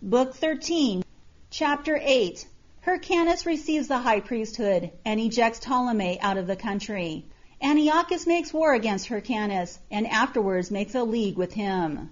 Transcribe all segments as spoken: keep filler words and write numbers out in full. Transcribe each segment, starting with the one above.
Book thirteen, Chapter eight. Hyrcanus receives the high priesthood and ejects Ptolemy out of the country. Antiochus makes war against Hyrcanus and afterwards makes a league with him.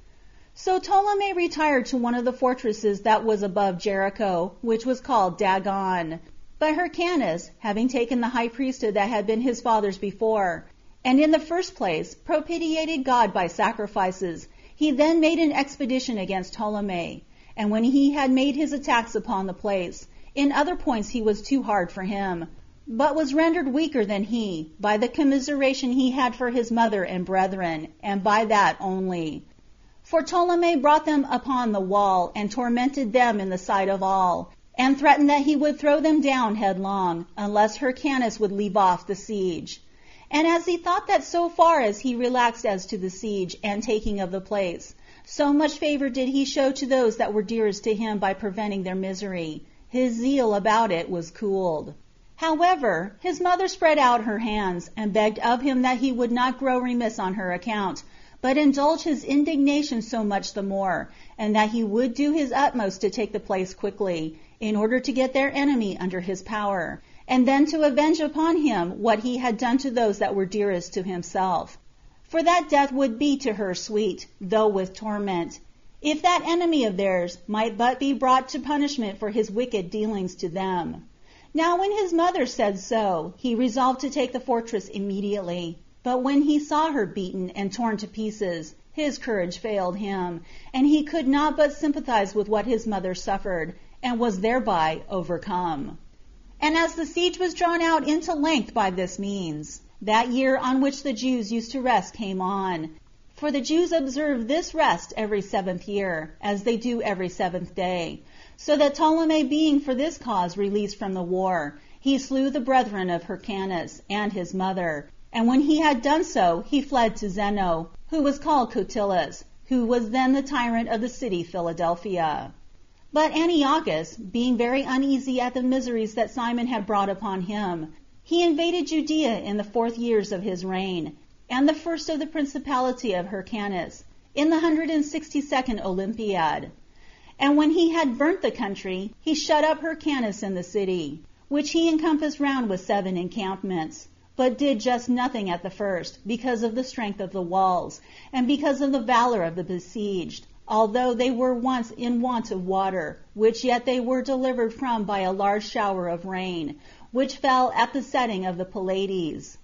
So Ptolemy retired to one of the fortresses that was above Jericho, which was called Dagon. But Hyrcanus, having taken the high priesthood that had been his father's before, and in the first place propitiated God by sacrifices, he then made an expedition against Ptolemy. And when he had made his attacks upon the place, in other points he was too hard for him, but was rendered weaker than he, by the commiseration he had for his mother and brethren, and by that only. For Ptolemy brought them upon the wall, and tormented them in the sight of all, and threatened that he would throw them down headlong, unless Hyrcanus would leave off the siege. And as he thought that so far as he relaxed as to the siege and taking of the place, so much favor did he show to those that were dearest to him by preventing their misery, his zeal about it was cooled. However, his mother spread out her hands, and begged of him that he would not grow remiss on her account, but indulge his indignation so much the more, and that he would do his utmost to take the place quickly, in order to get their enemy under his power, and then to avenge upon him what he had done to those that were dearest to himself. For that death would be to her sweet, though with torment, if that enemy of theirs might but be brought to punishment for his wicked dealings to them. Now when his mother said so, he resolved to take the fortress immediately. But when he saw her beaten and torn to pieces, his courage failed him, and he could not but sympathize with what his mother suffered, and was thereby overcome. And as the siege was drawn out into length by this means, that year on which the Jews used to rest came on. For the Jews observe this rest every seventh year, as they do every seventh day. So that Ptolemy being for this cause released from the war, he slew the brethren of Hyrcanus and his mother. And when he had done so, he fled to Zeno, who was called Cotylus, who was then the tyrant of the city Philadelphia. But Antiochus, being very uneasy at the miseries that Simon had brought upon him, he invaded Judea in the fourth years of his reign, and the first of the principality of Hyrcanus, in the hundred and sixty-second Olympiad. And when he had burnt the country, he shut up Hyrcanus in the city, which he encompassed round with seven encampments, but did just nothing at the first, because of the strength of the walls, and because of the valor of the besieged, although they were once in want of water, which yet they were delivered from by a large shower of rain, which fell at the setting of the Pleiades.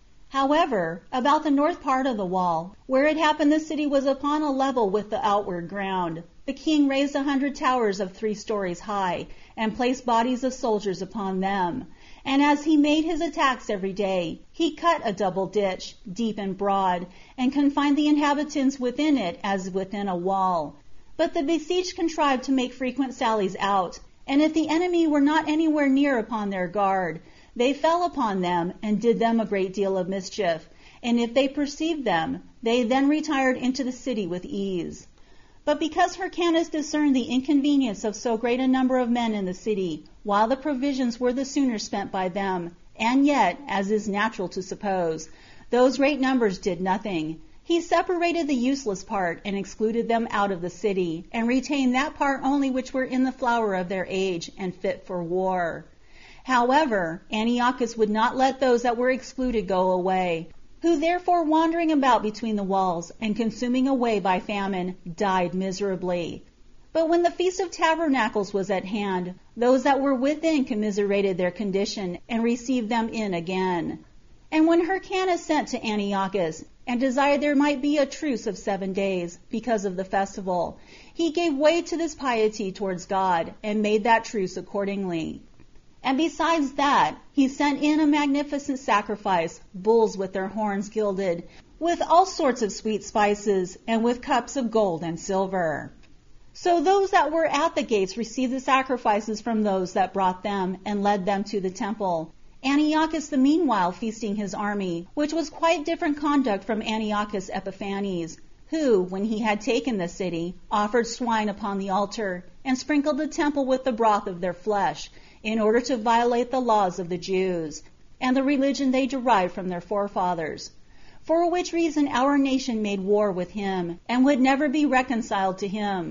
However, about the north part of the wall, where it happened the city was upon a level with the outward ground, the king raised a hundred towers of three stories high, and placed bodies of soldiers upon them. And as he made his attacks every day, he cut a double ditch, deep and broad, and confined the inhabitants within it as within a wall. But the besieged contrived to make frequent sallies out, and if the enemy were not anywhere near upon their guard, they fell upon them and did them a great deal of mischief, and if they perceived them, they then retired into the city with ease. But because Hyrcanus discerned the inconvenience of so great a number of men in the city, while the provisions were the sooner spent by them, and yet, as is natural to suppose, those great numbers did nothing, he separated the useless part and excluded them out of the city, and retained that part only which were in the flower of their age and fit for war. However, Antiochus would not let those that were excluded go away, who therefore wandering about between the walls and consuming away by famine died miserably. But when the Feast of Tabernacles was at hand, those that were within commiserated their condition and received them in again. And when Hyrcanus sent to Antiochus and desired there might be a truce of seven days because of the festival, he gave way to this piety towards God and made that truce accordingly. And besides that, he sent in a magnificent sacrifice, bulls with their horns gilded, with all sorts of sweet spices, and with cups of gold and silver. So those that were at the gates received the sacrifices from those that brought them, and led them to the temple. Antiochus the meanwhile feasting his army, which was quite different conduct from Antiochus Epiphanes, who, when he had taken the city, offered swine upon the altar, and sprinkled the temple with the broth of their flesh, in order to violate the laws of the Jews, and the religion they derived from their forefathers. For which reason our nation made war with him, and would never be reconciled to him.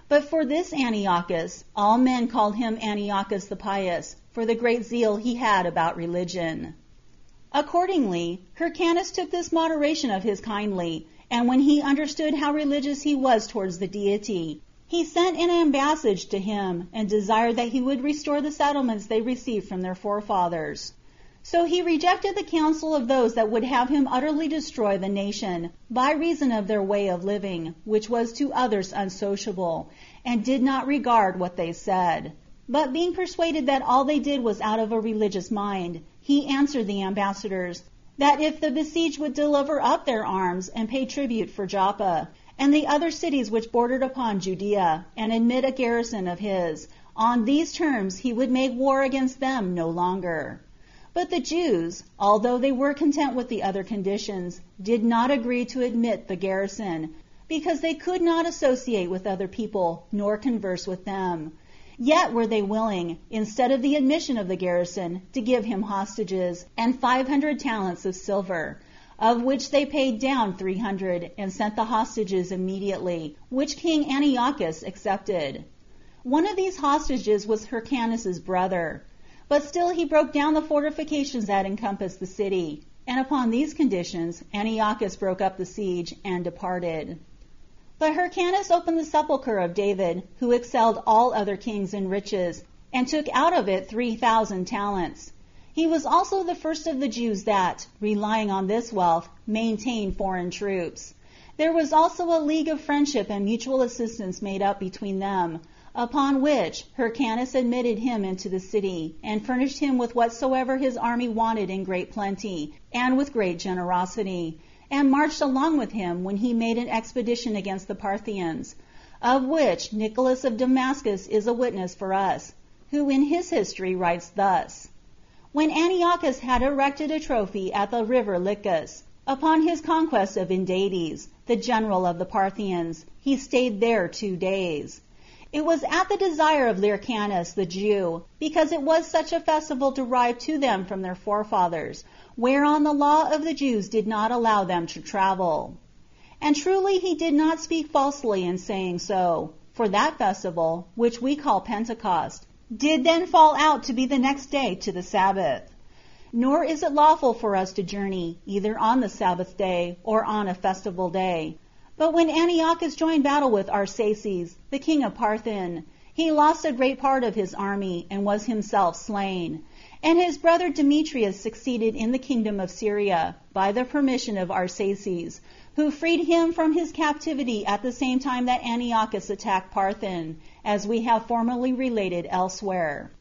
But for this Antiochus, all men called him Antiochus the Pious, for the great zeal he had about religion. Accordingly, Hyrcanus took this moderation of his kindly, and when he understood how religious he was towards the deity, he sent an ambassage to him, and desired that he would restore the settlements they received from their forefathers. So he rejected the counsel of those that would have him utterly destroy the nation, by reason of their way of living, which was to others unsociable, and did not regard what they said. But being persuaded that all they did was out of a religious mind, he answered the ambassadors, that if the besieged would deliver up their arms and pay tribute for Joppa, and the other cities which bordered upon Judea, and admit a garrison of his, on these terms he would make war against them no longer. But the Jews, although they were content with the other conditions, did not agree to admit the garrison, because they could not associate with other people, nor converse with them. Yet were they willing, instead of the admission of the garrison, to give him hostages, and five hundred talents of silver, of which they paid down three hundred, and sent the hostages immediately, which King Antiochus accepted. One of these hostages was Hyrcanus's brother. But still he broke down the fortifications that encompassed the city, and upon these conditions Antiochus broke up the siege and departed. But Hyrcanus opened the sepulchre of David, who excelled all other kings in riches, and took out of it three thousand talents. He was also the first of the Jews that, relying on this wealth, maintained foreign troops. There was also a league of friendship and mutual assistance made up between them, upon which Hyrcanus admitted him into the city, and furnished him with whatsoever his army wanted in great plenty, and with great generosity, and marched along with him when he made an expedition against the Parthians, of which Nicholas of Damascus is a witness for us, who in his history writes thus: When Antiochus had erected a trophy at the river Lycus, upon his conquest of Indades, the general of the Parthians, he stayed there two days. It was at the desire of Lyrcanus the Jew, because it was such a festival derived to them from their forefathers, whereon the law of the Jews did not allow them to travel. And truly he did not speak falsely in saying so, for that festival, which we call Pentecost, did then fall out to be the next day to the Sabbath. Nor is it lawful for us to journey either on the Sabbath day or on a festival day. But when Antiochus joined battle with Arsaces, the king of Parthin, he lost a great part of his army, and was himself slain. And his brother Demetrius succeeded in the kingdom of Syria, by the permission of Arsaces, who freed him from his captivity at the same time that Antiochus attacked Parthin, as we have formerly related elsewhere.